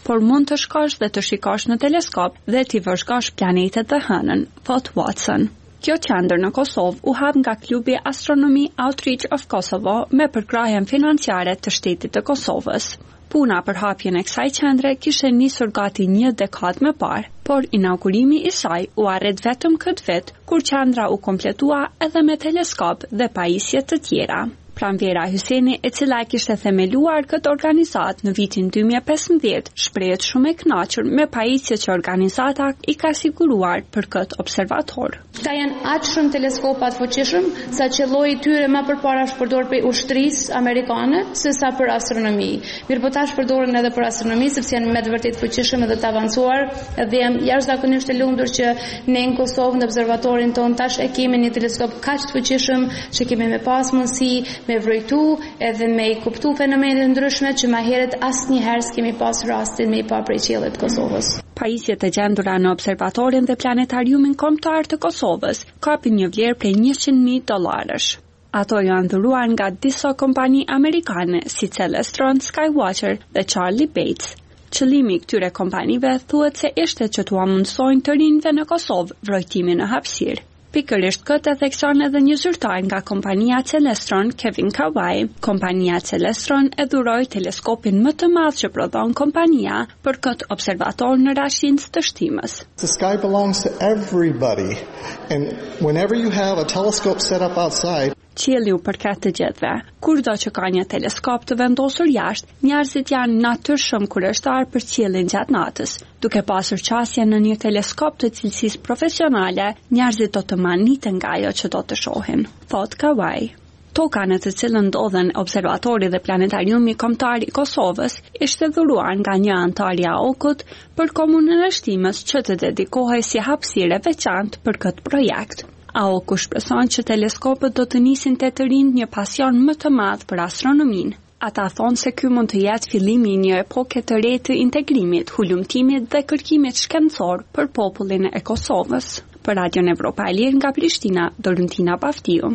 por mund të shkosh dhe të shikosh në teleskop dhe t'i vëzhgosh planetet dhe hënën, thot Watson. Kjo qendër në Kosovë u hap nga klubi Astronomy Outreach of Kosovo me përkrahjen financiare të shtetit të Kosovës. Puna për hapjen e kësaj qendre kishte nisur gati një dekadë më parë, por inaugurimi i saj u arrit vetëm këtë vit, kur qendra u kompletua edhe me teleskop dhe pajisje të tjera. Pranvera Hyseni, e cila kishte themeluar këtë organizat në vitin 2015, shprehet shumë e kënaqur me pajisjet që organizata i ka siguruar për këtë observator. Këta janë aq shumë teleskopat fuqishëm sa që lloji i tyre më përpara është përdorur për ushtrisë amerikane sesa për astronomi. Mirë po tash përdoren edhe për astronomi sepse janë me të vërtetë fuqishëm edhe të avancuar, dhe jam jashtëzakonisht e lumtur që ne në Kosovë në observatorin ton tash e kemi një teleskop kaq të fuqishëm që kemi me pas mundësi me vrojtu edhe me i kuptu fenomenet ndryshme që ma heret asnjëherë s'kemi pas rastin me i pa prej qiellit të Kosovës. Pajisjet e gjendura në observatorin dhe planetariumin kombëtar të Kosovës kapin një vlerë prej $100,000. Ato janë dhuruar nga disa kompani amerikane si Celestron, Skywatcher dhe Charlie Bates. Qëllimi i këtyre kompanive thuhet se ishte që t'u mundsojnë të rinjve në Kosovë vrojtimin në hapësirë. Pikërisht këtë e thekson edhe një zyrtar nga kompania Celestron, Kevin Kawai. Kompania Celestron e dhuroi teleskopin më të madh që prodhon kompania për këtë observator në Rashincë të Shtimës. The sky belongs to everybody, and whenever you have a telescope set up outside, Qielli u përket të gjithëve. Kurdo që ka një teleskop të vendosur jashtë, njerëzit janë natyrshëm kurështar për qiellin gjatë natës. Duke pasur qasje në një teleskop të cilësisë profesionale, njerëzit do të maniten nga ajo që do të shohin, thot Kawai. Toka në të cilën ndodhen observatori dhe planetariumi kombëtar i Kosovës ishte dhuruar nga një antar i AOK-ut për komunën e Shtimës që të dedikohej si hapësirë veçantë për këtë projekt. AOK shpreson që teleskopët do të nisin të rinj një pasion më të madh për astronominë. Ata thonë se ky mund të jetë fillimi i një epoke të re të integrimit, hulumtimit dhe kërkimit shkencor për popullin e Kosovës. Për Radion Evropa e Lirë nga Prishtina, Dorentina Paftiu.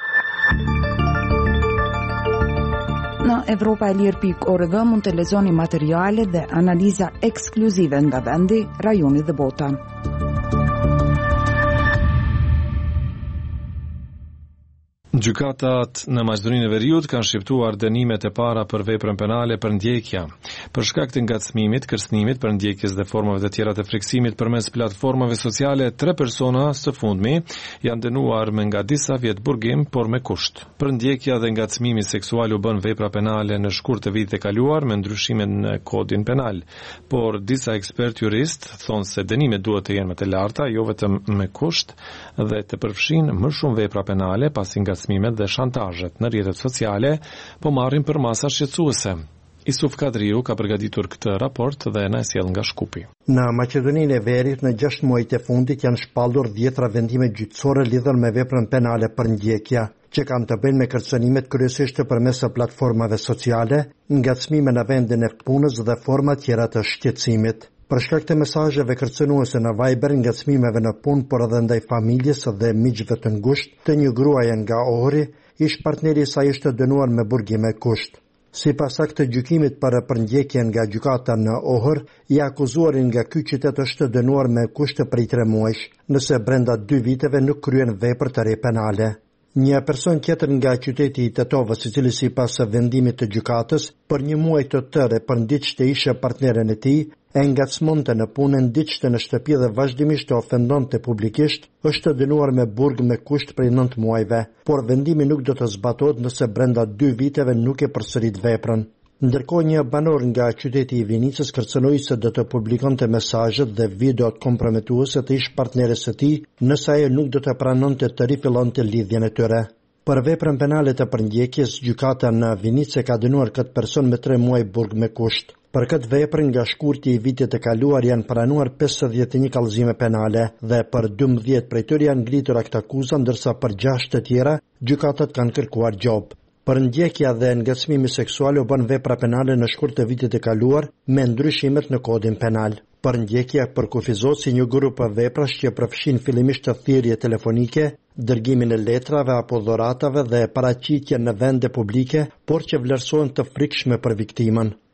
Në evropaelir.org mund të lexoni materiale dhe analiza ekskluzive nga vendi, rajoni dhe bota. Gjykatat në Maqedoninë e Veriut kanë shqiptuar dënimet e para për veprën penale për ndjekja. Për shkak të ngacmimit, kërcënimit, për ndjekjes dhe formave të tjera të friksimit përmes platformave sociale, 3 persona së fundmi janë dënuar me nga disa vjet burgim, por me kusht. Për ndjekja dhe ngacmimi seksual u bën vepra penale në shkurt të vitit e kaluar me ndryshime në kodin penal, por disa ekspert jurist thonë se dënimet duhet të jenë më të larta, jo vetëm me kusht dhe të përfshin më shumë vepra penale pasi ngacmimet dhe shantazhet në rrjetet sociale po marrin për masa shqetësuese. Isuf Kadriu ka përgatitur këtë raport dhe na sjell nga Shkupi. Në Maqedoninë e Veriut në 6 muajt e fundit janë shpallur 10 vendime gjyqësore lidhur me veprën penale për ndjekja, që kanë të bëjnë me kërcënimet kryesisht përmes platformave sociale, ngacmime në vendin e punës dhe forma tjera të shqetësimit. Për shkak të mesazheve kërcënuese në Viber, ngacmimeve në punë, por edhe ndaj familjes dhe miqve të ngushtë të një gruaje nga Ohri, ish partneri i saj ishte dënuar me burgim me kusht. Sipas aktit të gjykimit për përndjekjen nga gjykata në Ohër, i akuzuari nga ky qytet është dënuar me kusht prej 3 muajsh, nëse brenda 2 viteve nuk kryen vepër të re penale. Një person tjetër nga qyteti i Tetovës, i cili sipas vendimit të gjykatës, për 1 muaj të tërë përndiqte ishte partneren e tij, e ngacmonte në punë, ndiqte në shtëpi dhe vazhdimisht të ofendonte publikisht, është dënuar me burg me kusht prej 9 muajve, por vendimi nuk do të zbatohet nëse brenda 2 viteve nuk e përsërit veprën. Ndërkohë një banor nga qyteti i Vinicës kërcënoi se do të publikonte mesazhet dhe videot kompromituese të ish partneres së tij nëse ajo nuk do të pranonte të rifillonte lidhjen e tyre. Për veprën penale të përndjekjes, gjykata në Vinicë ka dënuar këtë person me 3 muaj burg me kusht. Për këtë vepër nga shkurti i vitit të kaluar janë pranuar 51 kallëzime penale dhe për 12 prej tyre janë ngritur aktakuza, ndërsa për 6 të tjera gjykatat kanë kërkuar gjop. Për ndjekja dhe ngacmimi seksual u bën vepra penale në shkurt të vitit të kaluar me ndryshimet në kodin penal. Për ndjekja përkufizohet si një grup veprash që përfshin fillimisht të thirrje telefonike, dërgimin e letrave apo dhuratave dhe paraqitjen në vende publike, por që vlerësohen të frikshme për viktimën.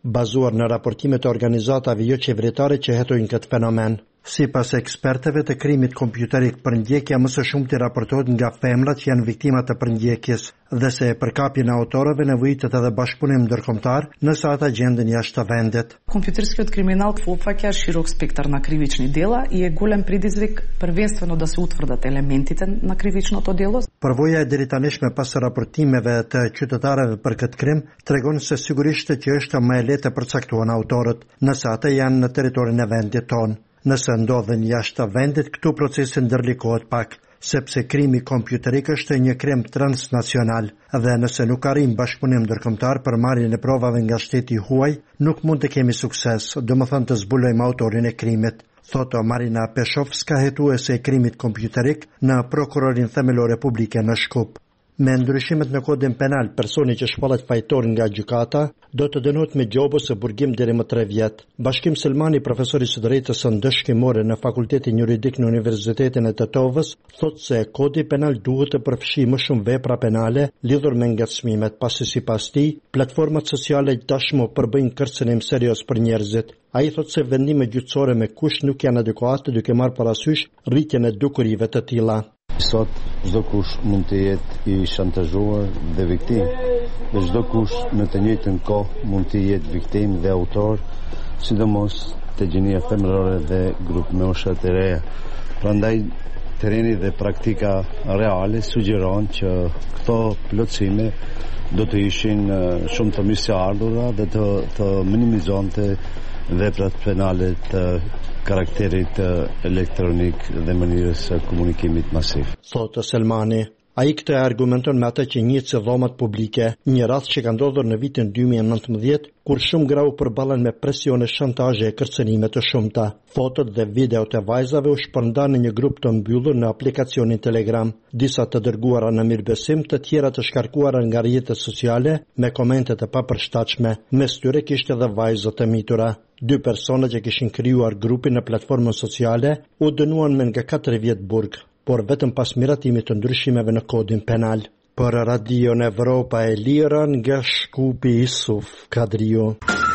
bazuar në raportimet e organizatave jo qeveritare që hetojnë këtë fenomen. Sipas ekspertëve të krimit kompjuterik, përndjekja më së shumti raportohet nga femrat që janë viktima të përndjekjes dhe se përkapjen e autorëve nevojitet edhe bashkëpunim ndërkombëtar nëse ata gjenden jashtë vendit. Компjuтерскиот криминал опфаќа широк спектар на кривични дела и е голем предизвик првенствено да се утврдат елементите на кривичното дело. Përvoja e deritanishme pas raportimeve të qytetarëve për këtë krim tregon se sigurisht që është më e lehtë të përcaktohen autorët nëse ata janë në territorin e vendit tonë. Nëse ndodhen jashtë vendit, këtu procesi ndërlikohet pak, sepse krimi kompjuterik është një krim transnacional dhe nëse nuk arrim bashkëpunim ndërkombëtar për marrjen e provave nga shteti huaj, nuk mund të kemi sukses, domethënë të zbulojmë autorin e krimit, thotë Marina Peshovska, hetuese e krimit kompjuterik në Prokurorin Themelore Publike në Shkup. Me ndryshimet në kodin penal, personi që shpallet fajtor nga gjykata do të dënohet me gjobo së burgim deri më 3 vjet. Bashkim Selmani, profesor i së drejtës së ndëshkimore në Fakultetin Juridik në Universitetin e Tetovës, thotë se kodi penal duhet të përfshijë më shumë vepra penale lidhur me ngacmimet, pasi sipas tij, platformat sociale tashmë përbëjnë kërcënim serioz për njerëzit. Ai thotë se vendime gjyqësore me kush nuk janë adekuate duke marrë parasysh rritjen e dukurive të tilla. Sot çdo kush mund të jetë i shantazhuar dhe viktim, dhe çdo kush në të njëjtën kohë mund të jetë viktim dhe autor, sidomos të gjenia femërore dhe grup mosha të reja. Prandaj tereni dhe praktika reale sugjeron që këto plotësime do të ishin shumë të mirëseardhura dhe të minimizonte veprat penale të karakterit elektronik dhe mënyrës së komunikimit masiv. Thotë Selmani. Ai këtë argumenton me atë që njihet se dhomat publike, një rast që ka ndodhur në vitin 2019, kur shumë grau përballen me presione, shantazhe e kërcënime të shumta. Fotot dhe videot e vajzave u shpërndan në një grup të mbyllur në aplikacionin Telegram, disa të dërguara në mirëbesim, të tjera të shkarkuara nga rrjetet sociale me komente të papërshtatshme. Mes tyre kishte edhe vajzë të mitura. 2 persona që kishin krijuar grupin në platformën sociale u dënuan me nga 4 vjet burg, por vetëm pas miratimit të ndryshimeve në kodin penal. Për Radion Evropa e Lira nga Shkupi, Isuf Kadrio.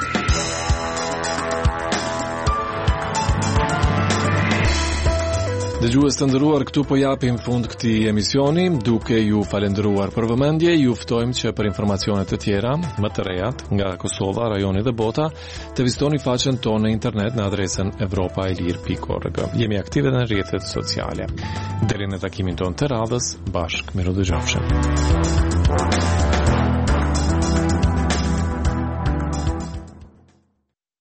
Dëgjues të nderuar, këtu po japim fund këtij emisioni, duke ju falendëruar për vëmendje. Ju ftojmë që për informacione të tjera, më të rejat nga Kosova, rajoni dhe bota, të vizitoni faqen tonë në internet në adresën evropaelir.org. Jemi aktive në rrjetet sociale. Deri në takimin tonë të radhës, bashkë miru dëgjofshim.